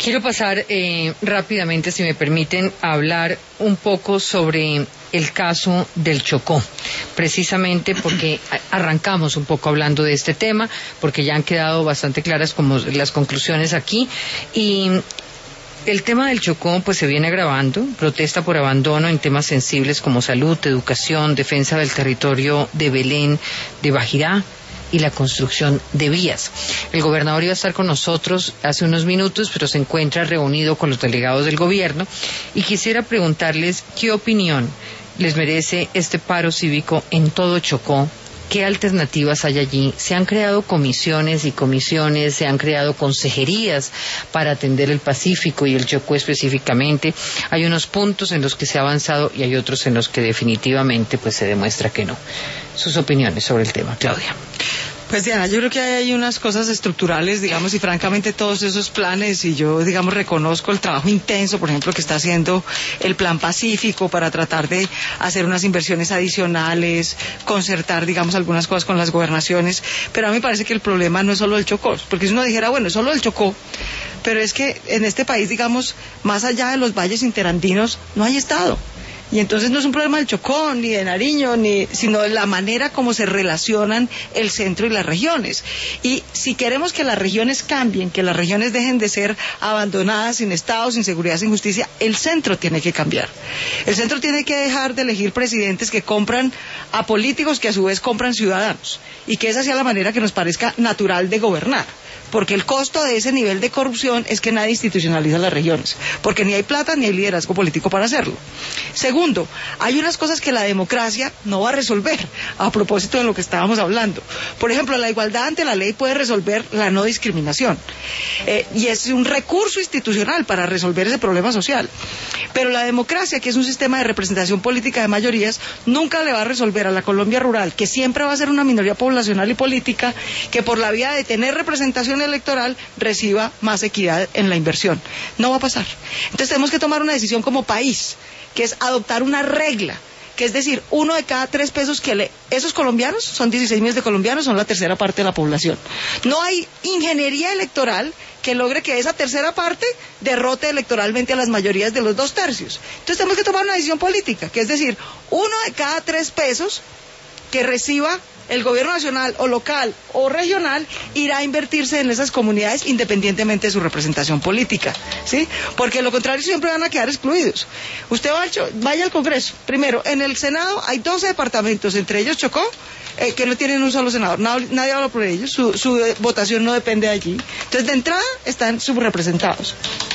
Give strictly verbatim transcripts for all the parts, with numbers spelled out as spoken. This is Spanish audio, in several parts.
Quiero pasar eh, rápidamente, si me permiten, a hablar un poco sobre el caso del Chocó, precisamente porque arrancamos un poco hablando de este tema, porque ya han quedado bastante claras como las conclusiones aquí, y el tema del Chocó pues se viene agravando, protesta por abandono en temas sensibles como salud, educación, defensa del territorio de Belén, de Bajirá, y la construcción de vías. El gobernador iba a estar con nosotros hace unos minutos, pero se encuentra reunido con los delegados del gobierno, y quisiera preguntarles qué opinión les merece este paro cívico en todo Chocó. ¿Qué alternativas hay allí? Se han creado comisiones y comisiones, se han creado consejerías para atender el Pacífico y el Chocó específicamente. Hay unos puntos en los que se ha avanzado y hay otros en los que definitivamente pues se demuestra que no. Sus opiniones sobre el tema, Claudia. Pues Diana, yo creo que hay unas cosas estructurales, digamos, y francamente todos esos planes, y yo, digamos, reconozco el trabajo intenso, por ejemplo, que está haciendo el Plan Pacífico para tratar de hacer unas inversiones adicionales, concertar, digamos, algunas cosas con las gobernaciones, pero a mí me parece que el problema no es solo el Chocó, porque si uno dijera, bueno, es solo el Chocó, pero es que en este país, digamos, más allá de los valles interandinos, no hay Estado. Y entonces no es un problema del Chocó, ni de Nariño, ni, sino de la manera como se relacionan el centro y las regiones. Y si queremos que las regiones cambien, que las regiones dejen de ser abandonadas, sin Estado, sin seguridad, sin justicia, el centro tiene que cambiar. El centro tiene que dejar de elegir presidentes que compran a políticos que a su vez compran ciudadanos. Y que esa sea la manera que nos parezca natural de gobernar. Porque el costo de ese nivel de corrupción es que nadie institucionaliza las regiones, porque ni hay plata ni hay liderazgo político para hacerlo. Segundo, hay unas cosas que la democracia no va a resolver, a propósito de lo que estábamos hablando. Por ejemplo, la igualdad ante la ley puede resolver la no discriminación, eh, y es un recurso institucional para resolver ese problema social. Pero la democracia, que es un sistema de representación política de mayorías, nunca le va a resolver a la Colombia rural, que siempre va a ser una minoría poblacional y política, que por la vía de tener representación electoral reciba más equidad en la inversión. No va a pasar. Entonces tenemos que tomar una decisión como país, que es adoptar una regla, que es decir, uno de cada tres pesos que le... Esos colombianos, son dieciséis millones de colombianos, son la tercera parte de la población. No hay ingeniería electoral que logre que esa tercera parte derrote electoralmente a las mayorías de los dos tercios. Entonces tenemos que tomar una decisión política, que es decir, uno de cada tres pesos que reciba el gobierno nacional o local o regional irá a invertirse en esas comunidades independientemente de su representación política, ¿sí? Porque de lo contrario siempre van a quedar excluidos. Usted va al, vaya al Congreso. Primero, en el Senado hay doce departamentos, entre ellos Chocó, eh, que no tienen un solo senador. Nadie, nadie habla por ellos, su, su votación no depende de allí. Entonces, de entrada, están subrepresentados.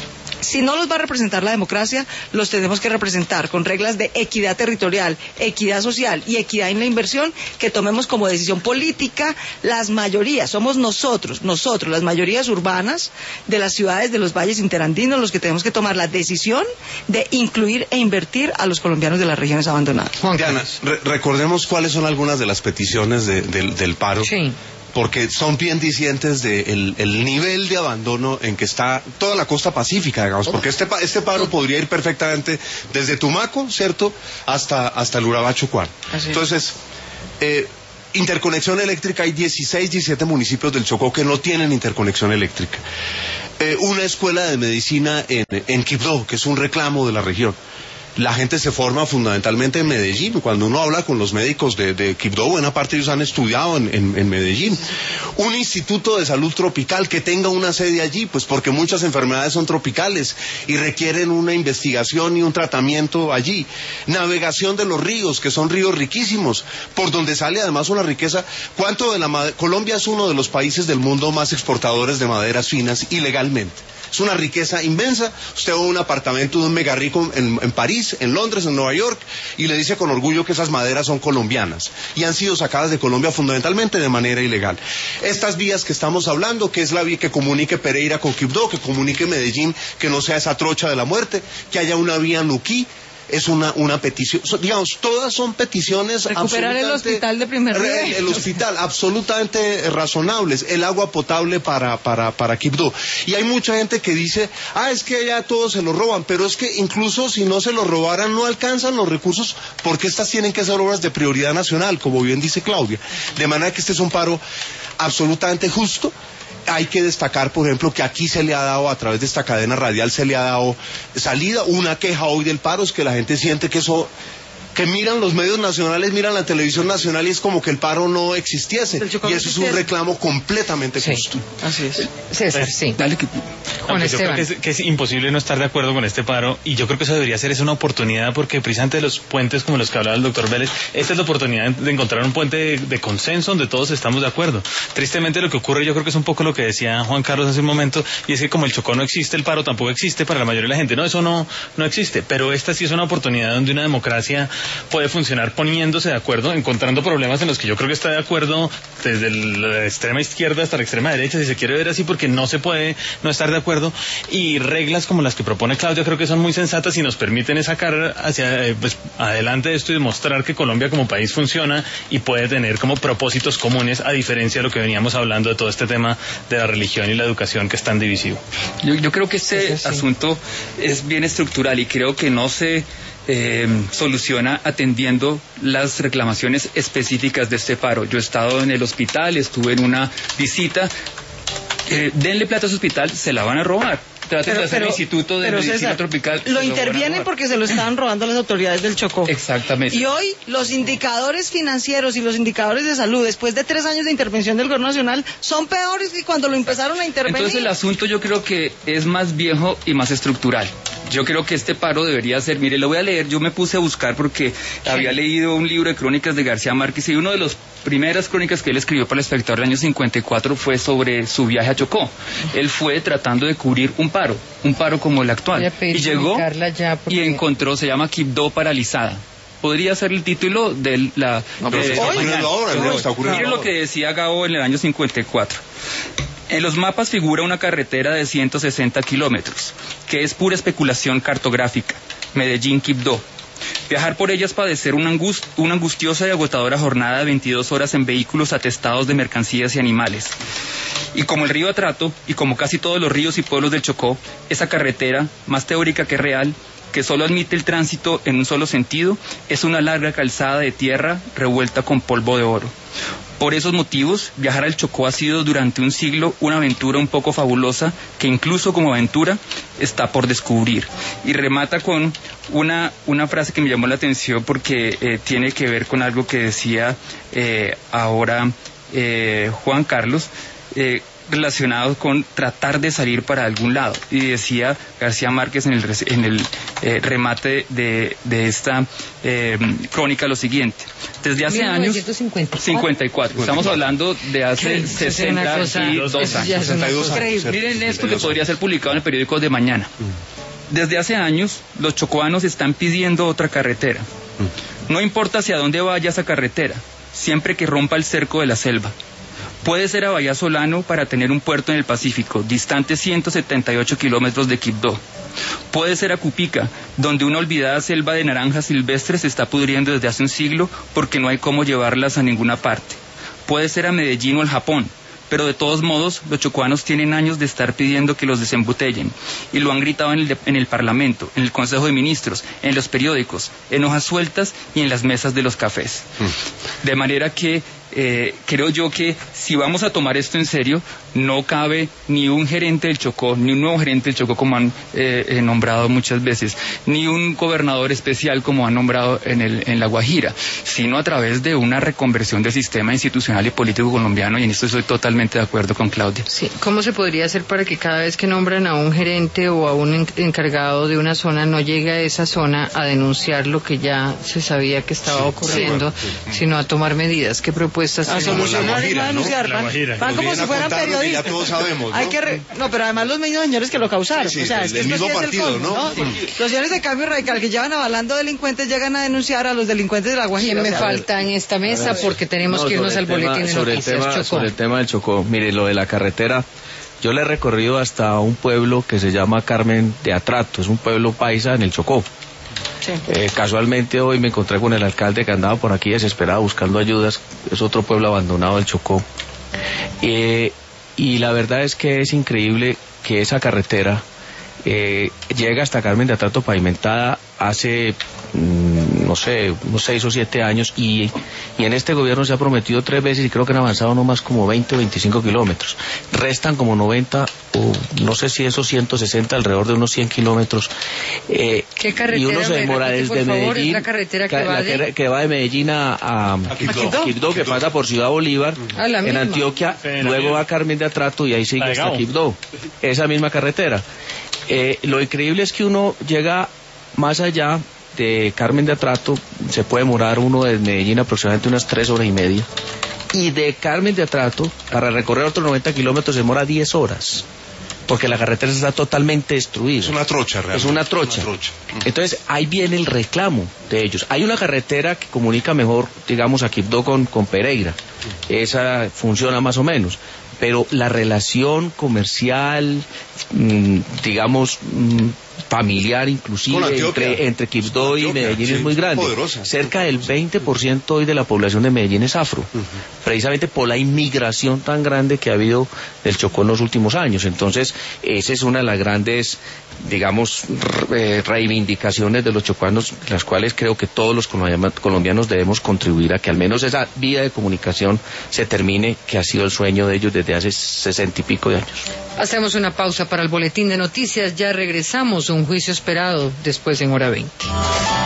Si no los va a representar la democracia, los tenemos que representar con reglas de equidad territorial, equidad social y equidad en la inversión que tomemos como decisión política las mayorías. Somos nosotros, nosotros, las mayorías urbanas de las ciudades de los valles interandinos, los que tenemos que tomar la decisión de incluir e invertir a los colombianos de las regiones abandonadas. Diana, re recordemos cuáles son algunas de las peticiones de, de, del paro. Sí. Porque son bien dicientes del de el nivel de abandono en que está toda la costa pacífica, digamos, porque este, este paro podría ir perfectamente desde Tumaco, ¿cierto?, hasta, hasta el Urabá Chocuán. Entonces, eh, interconexión eléctrica, hay dieciséis, diecisiete municipios del Chocó que no tienen interconexión eléctrica. Eh, una escuela de medicina en, en Quibdó, que es un reclamo de la región. La gente se forma fundamentalmente en Medellín. Cuando uno habla con los médicos de, de Quibdó, buena parte de ellos han estudiado en, en, en Medellín. Un instituto de salud tropical que tenga una sede allí, pues porque muchas enfermedades son tropicales y requieren una investigación y un tratamiento allí. Navegación de los ríos, que son ríos riquísimos, por donde sale además una riqueza. ¿Cuánto de la madera? Colombia es uno de los países del mundo más exportadores de maderas finas ilegalmente. Es una riqueza inmensa. Usted va a un apartamento de un mega rico en, en París, en Londres, en Nueva York, y le dice con orgullo que esas maderas son colombianas y han sido sacadas de Colombia fundamentalmente de manera ilegal. Estas vías que estamos hablando, que es la vía que comunique Pereira con Quibdó, que comunique Medellín, que no sea esa trocha de la muerte, que haya una vía Nuquí, es una, una petición, so, digamos, todas son peticiones. Recuperar el hospital de primer nivel. El, el hospital, absolutamente razonables, el agua potable para, para, para Quibdó. Y hay mucha gente que dice, ah, es que ya todos se lo roban, pero es que incluso si no se lo robaran no alcanzan los recursos porque estas tienen que ser obras de prioridad nacional, como bien dice Claudia. De manera que este es un paro absolutamente justo. hay que destacar, por ejemplo, que aquí se le ha dado, a través de esta cadena radial, se le ha dado salida. Una queja hoy del paro es que la gente siente que eso, que miran los medios nacionales, miran la televisión nacional y es como que el paro no existiese. Y eso es un reclamo completamente sí. justo. Así es. César, pues, sí. Dale que... Juan No, pues yo creo Esteban. que es, que es imposible no estar de acuerdo con este paro, y yo creo que eso debería ser es una oportunidad, porque precisamente de los puentes como los que hablaba el doctor Vélez, esta es la oportunidad de encontrar un puente de, de consenso donde todos estamos de acuerdo. Tristemente lo que ocurre, yo creo que es un poco lo que decía Juan Carlos hace un momento, y es que como el Chocó no existe, el paro tampoco existe para la mayoría de la gente. No, eso no, no existe, pero esta sí es una oportunidad donde una democracia puede funcionar poniéndose de acuerdo, encontrando problemas en los que yo creo que está de acuerdo desde la extrema izquierda hasta la extrema derecha, si se quiere ver así, porque no se puede no estar de acuerdo, y reglas como las que propone Claudia creo que son muy sensatas y nos permiten sacar hacia eh, pues, adelante esto y demostrar que Colombia como país funciona y puede tener como propósitos comunes, a diferencia de lo que veníamos hablando de todo este tema de la religión y la educación, que es tan divisivo. Yo, yo creo que este Sí, sí, sí. asunto es bien estructural y creo que no se eh, soluciona atendiendo las reclamaciones específicas de este paro. Yo he estado en el hospital, estuve en una visita. Eh, denle plata a su hospital, se la van a robar. Traten de hacer el Instituto de pero Medicina César, Tropical. Lo se intervienen van a porque se lo estaban robando las autoridades del Chocó. Exactamente. Y hoy los indicadores financieros y los indicadores de salud, después de tres años de intervención del gobierno nacional, son peores que cuando lo empezaron a intervenir. Entonces el asunto yo creo que es más viejo y más estructural. Yo creo que este paro debería ser, mire, lo voy a leer, yo me puse a buscar porque sí. había leído un libro de crónicas de García Márquez y una de las primeras crónicas que él escribió para el Espectador del año cincuenta y cuatro fue sobre su viaje a Chocó. Él fue tratando de cubrir un paro, un paro como el actual. Y llegó porque... y encontró, se llama Quibdó paralizada. Podría ser el título de la... No, pero de, se está ocurriendo ahora, no, está ocurriendo Mire ahora. lo que decía Gao en el año cincuenta y cuatro. En los mapas figura una carretera de ciento sesenta kilómetros, que es pura especulación cartográfica. Medellín-Quibdó. Viajar por ellas padecer una, angust una angustiosa y agotadora jornada de veintidós horas en vehículos atestados de mercancías y animales. Y como el río Atrato, y como casi todos los ríos y pueblos del Chocó, esa carretera, más teórica que real, que solo admite el tránsito en un solo sentido, es una larga calzada de tierra revuelta con polvo de oro. Por esos motivos, viajar al Chocó ha sido durante un siglo una aventura un poco fabulosa que incluso como aventura está por descubrir. Y remata con una, una frase que me llamó la atención porque eh, tiene que ver con algo que decía eh, ahora eh, Juan Carlos, eh, relacionado con tratar de salir para algún lado. Y decía García Márquez en el, en el eh, remate de, de esta eh, crónica lo siguiente. Desde hace mil novecientos cincuenta y cuatro. cincuenta y cuatro. Estamos hablando de hace sesenta y dos años. Miren esto que podría ser publicado en el periódico de mañana. Desde hace años, los chocoanos están pidiendo otra carretera. No importa hacia dónde vaya esa carretera, siempre que rompa el cerco de la selva. Puede ser a Bahía Solano para tener un puerto en el Pacífico, distante ciento setenta y ocho kilómetros de Quibdó. Puede ser a Cupica, donde una olvidada selva de naranjas silvestres se está pudriendo desde hace un siglo porque no hay cómo llevarlas a ninguna parte. Puede ser a Medellín o al Japón, pero de todos modos los chocuanos tienen años de estar pidiendo que los desembotellen, y lo han gritado en el, de, en el Parlamento, en el Consejo de Ministros, en los periódicos, en hojas sueltas y en las mesas de los cafés. Mm. De manera que eh, creo yo que si vamos a tomar esto en serio, no cabe ni un gerente del Chocó, ni un nuevo gerente del Chocó como han eh, eh, nombrado muchas veces, ni un gobernador especial como han nombrado en, el, en La Guajira, sino a través de una reconversión del sistema institucional y político colombiano, y en esto estoy totalmente de acuerdo con Claudia. Sí, ¿cómo se podría hacer para que cada vez que nombran a un gerente o a un encargado de una zona no llegue a esa zona a denunciar lo que ya se sabía que estaba ocurriendo, sí, sí. sino a tomar medidas? ¿Qué propuestas? A solucionar y no a denunciar. ¿no? Van, van como si fueran periodistas. Ya todos sabemos, ¿no? Hay que re... no, pero además los mismos señores que lo causaron. Sí, sí, o sea, el, es que el mismo partido, ¿no? ¿no? Sí. Los señores de Cambio Radical que llevan avalando delincuentes llegan a denunciar a los delincuentes de La Guajira. ¿Quién me o sea, falta en esta mesa? Porque tenemos no, que irnos al tema, boletín de sobre noticias. El tema, Chocó. sobre el tema del Chocó, mire, lo de la carretera, yo le he recorrido hasta un pueblo que se llama Carmen de Atrato, es un pueblo paisa en el Chocó. Sí. Eh, casualmente hoy me encontré con el alcalde que andaba por aquí desesperado buscando ayudas, es otro pueblo abandonado del Chocó. Eh, y la verdad es que es increíble que esa carretera eh, llega hasta Carmen de Atrato pavimentada hace mmm, no sé, unos seis o siete años, y, y en este gobierno se ha prometido tres veces y creo que han avanzado no más como veinte o veinticinco kilómetros. Restan como noventa, o no sé si esos ciento sesenta, alrededor de unos cien kilómetros. Eh, ¿Qué carretera? Y uno se demora repite, desde favor, Medellín, la carretera que, la, va de... La, que va de Medellín a, a, a Quibdó, Quibdó, que pasa por Ciudad Bolívar, ah, en misma. Antioquia, sí, luego va a Carmen de Atrato y ahí sigue hasta Quibdó. Esa misma carretera. Eh, lo increíble es que uno llega más allá de Carmen de Atrato, se puede demorar uno de Medellín aproximadamente unas tres horas y media, y de Carmen de Atrato para recorrer otros noventa kilómetros se demora diez horas, porque la carretera está totalmente destruida. Es una trocha, realmente. Es una trocha. Una trocha. Entonces, ahí viene el reclamo de ellos. Hay una carretera que comunica mejor, digamos, a Quibdó con, con Pereira. Esa funciona más o menos. Pero la relación comercial, mmm, digamos, mmm, familiar inclusive, entre, entre Quibdó y Medellín sí, es muy grande. Poderosa. Cerca del veinte por ciento hoy de la población de Medellín es afro, uh-huh. precisamente por la inmigración tan grande que ha habido del Chocó en los últimos años. Entonces, esa es una de las grandes, digamos, re- reivindicaciones de los chocuanos, las cuales creo que todos los colombianos debemos contribuir a que al menos esa vía de comunicación se termine, que ha sido el sueño de ellos desde hace sesenta y pico de años. Hacemos una pausa para el boletín de noticias, ya regresamos, un juicio esperado después en hora veinte.